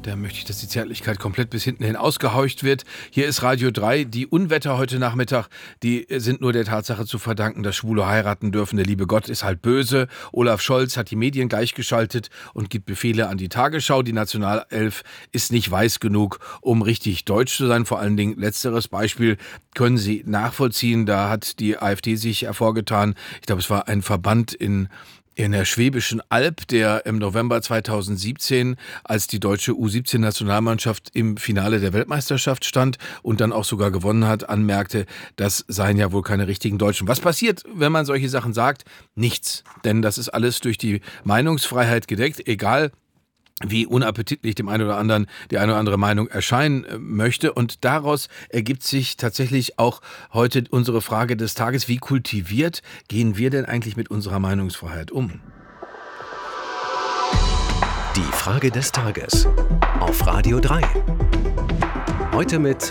Da möchte ich, dass die Zärtlichkeit komplett bis hinten hin ausgehaucht wird. Hier ist Radio 3. Die Unwetter heute Nachmittag, die sind nur der Tatsache zu verdanken, dass Schwule heiraten dürfen. Der liebe Gott ist halt böse. Olaf Scholz hat die Medien gleichgeschaltet und gibt Befehle an die Tagesschau. Die Nationalelf ist nicht weiß genug, um richtig deutsch zu sein. Vor allen Dingen letzteres Beispiel können Sie nachvollziehen. Da hat die AfD sich hervorgetan. Ich glaube, es war ein Verband in der Schwäbischen Alb, der im November 2017, als die deutsche U17-Nationalmannschaft im Finale der Weltmeisterschaft stand und dann auch sogar gewonnen hat, anmerkte, das seien ja wohl keine richtigen Deutschen. Was passiert, wenn man solche Sachen sagt? Nichts. Denn das ist alles durch die Meinungsfreiheit gedeckt, egal wie unappetitlich dem einen oder anderen die eine oder andere Meinung erscheinen möchte. Und daraus ergibt sich tatsächlich auch heute unsere Frage des Tages: Wie kultiviert gehen wir denn eigentlich mit unserer Meinungsfreiheit um? Die Frage des Tages auf Radio 3. Heute mit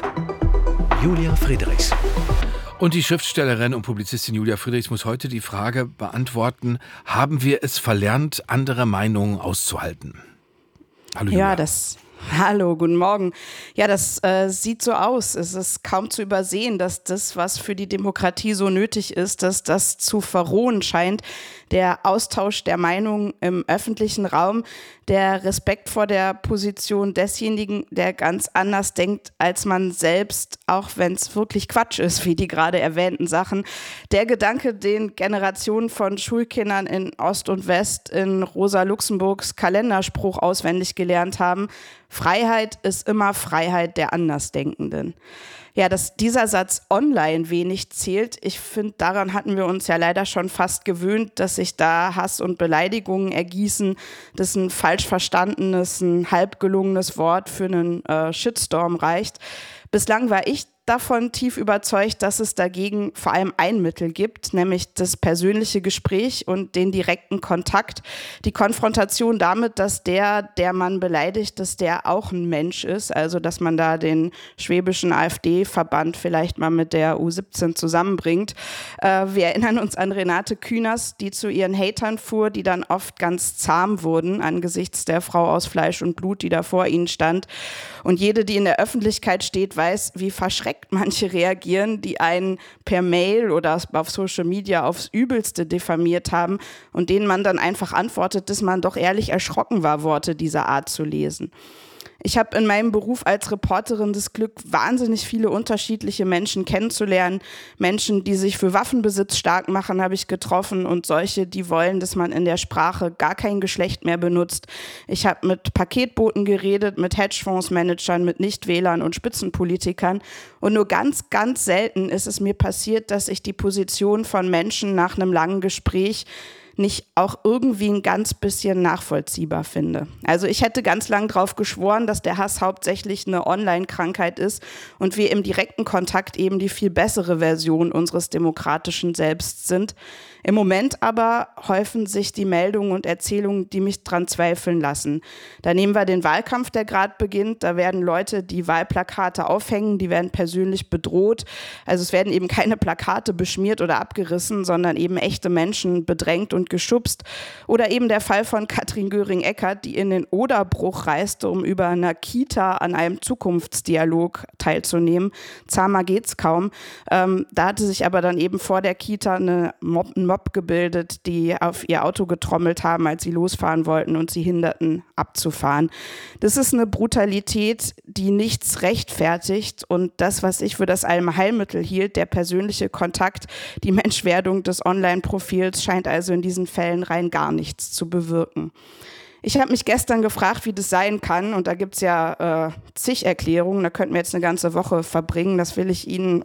Julia Friedrichs. Und die Schriftstellerin und Publizistin Julia Friedrichs muss heute die Frage beantworten: Haben wir es verlernt, andere Meinungen auszuhalten? Hallo Julia. Hallo, guten Morgen. Ja, das sieht so aus. Es ist kaum zu übersehen, dass das, was für die Demokratie so nötig ist, dass das zu verrohen scheint. Der Austausch der Meinungen im öffentlichen Raum, der Respekt vor der Position desjenigen, der ganz anders denkt als man selbst, auch wenn es wirklich Quatsch ist, wie die gerade erwähnten Sachen. Der Gedanke, den Generationen von Schulkindern in Ost und West in Rosa Luxemburgs Kalenderspruch auswendig gelernt haben: Freiheit ist immer Freiheit der Andersdenkenden. Ja, dass dieser Satz online wenig zählt, ich finde, daran hatten wir uns ja leider schon fast gewöhnt, dass sich da Hass und Beleidigungen ergießen, dass ein falsch verstandenes, ein halb gelungenes Wort für einen Shitstorm reicht. Bislang war ich davon tief überzeugt, dass es dagegen vor allem ein Mittel gibt, nämlich das persönliche Gespräch und den direkten Kontakt, die Konfrontation damit, dass der man beleidigt, dass der auch ein Mensch ist, also dass man da den schwäbischen AfD-Verband vielleicht mal mit der U17 zusammenbringt. Wir erinnern uns an Renate Künast, die zu ihren Hatern fuhr, die dann oft ganz zahm wurden angesichts der Frau aus Fleisch und Blut, die da vor ihnen stand. Und jede, die in der Öffentlichkeit steht, weiß, wie verschreckt manche reagieren, die einen per Mail oder auf Social Media aufs Übelste diffamiert haben und denen man dann einfach antwortet, dass man doch ehrlich erschrocken war, Worte dieser Art zu lesen. Ich habe in meinem Beruf als Reporterin das Glück, wahnsinnig viele unterschiedliche Menschen kennenzulernen. Menschen, die sich für Waffenbesitz stark machen, habe ich getroffen, und solche, die wollen, dass man in der Sprache gar kein Geschlecht mehr benutzt. Ich habe mit Paketboten geredet, mit Hedgefondsmanagern, mit Nichtwählern und Spitzenpolitikern. Und nur ganz, ganz selten ist es mir passiert, dass ich die Position von Menschen nach einem langen Gespräch nicht auch irgendwie ein ganz bisschen nachvollziehbar finde. Also ich hätte ganz lang drauf geschworen, dass der Hass hauptsächlich eine Online-Krankheit ist und wir im direkten Kontakt eben die viel bessere Version unseres demokratischen Selbst sind. Im Moment aber häufen sich die Meldungen und Erzählungen, die mich dran zweifeln lassen. Da nehmen wir den Wahlkampf, der gerade beginnt. Da werden Leute, die Wahlplakate aufhängen, die werden persönlich bedroht. Also es werden eben keine Plakate beschmiert oder abgerissen, sondern eben echte Menschen bedrängt und geschubst. Oder eben der Fall von Katrin Göring-Eckardt, die in den Oderbruch reiste, um über einer Kita an einem Zukunftsdialog teilzunehmen. Zahmer geht's kaum. Da hatte sich aber dann eben vor der Kita ein Mob gebildet, die auf ihr Auto getrommelt haben, als sie losfahren wollten und sie hinderten, abzufahren. Das ist eine Brutalität, die nichts rechtfertigt, und das, was ich für das Allheilmittel hielt, der persönliche Kontakt, die Menschwerdung des Online-Profils, scheint also in diesen Fällen rein gar nichts zu bewirken. Ich habe mich gestern gefragt, wie das sein kann, und da gibt es ja zig Erklärungen, da könnten wir jetzt eine ganze Woche verbringen, das will ich Ihnen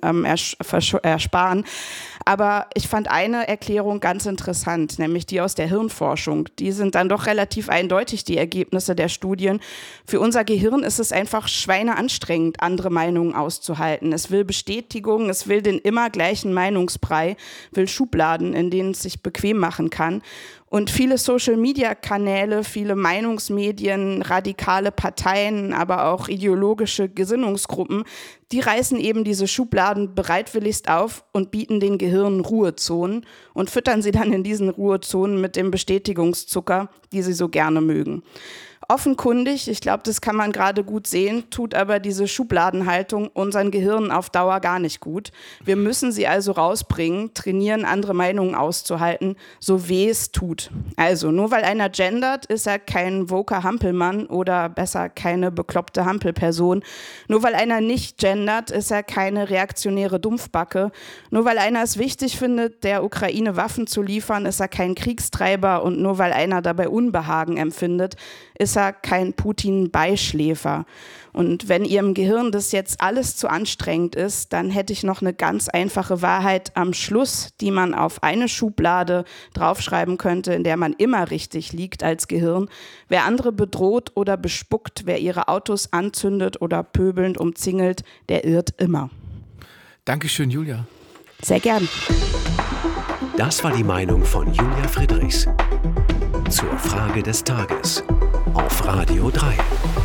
ersparen. Aber ich fand eine Erklärung ganz interessant, nämlich die aus der Hirnforschung. Die sind dann doch relativ eindeutig, die Ergebnisse der Studien. Für unser Gehirn ist es einfach schweineanstrengend, andere Meinungen auszuhalten. Es will Bestätigung, es will den immer gleichen Meinungsbrei, will Schubladen, in denen es sich bequem machen kann. Und viele Social-Media-Kanäle, viele Meinungsmedien, radikale Parteien, aber auch ideologische Gesinnungsgruppen, die reißen eben diese Schubladen bereitwilligst auf und bieten den Gehirnen Ruhezonen und füttern sie dann in diesen Ruhezonen mit dem Bestätigungszucker, die sie so gerne mögen. Offenkundig, ich glaube, das kann man gerade gut sehen, tut aber diese Schubladenhaltung unseren Gehirnen auf Dauer gar nicht gut. Wir müssen sie also rausbringen, trainieren, andere Meinungen auszuhalten, so weh es tut. Also, nur weil einer gendert, ist er kein woker Hampelmann oder besser keine bekloppte Hampelperson. Nur weil einer nicht gendert, ist er keine reaktionäre Dumpfbacke. Nur weil einer es wichtig findet, der Ukraine Waffen zu liefern, ist er kein Kriegstreiber. Und nur weil einer dabei Unbehagen empfindet, ist er kein Putin-Beischläfer. Und wenn Ihrem Gehirn das jetzt alles zu anstrengend ist, dann hätte ich noch eine ganz einfache Wahrheit am Schluss, die man auf eine Schublade draufschreiben könnte, in der man immer richtig liegt als Gehirn. Wer andere bedroht oder bespuckt, wer ihre Autos anzündet oder pöbelnd umzingelt, der irrt immer. Dankeschön, Julia. Sehr gern. Das war die Meinung von Julia Friedrichs zur Frage des Tages auf Radio 3.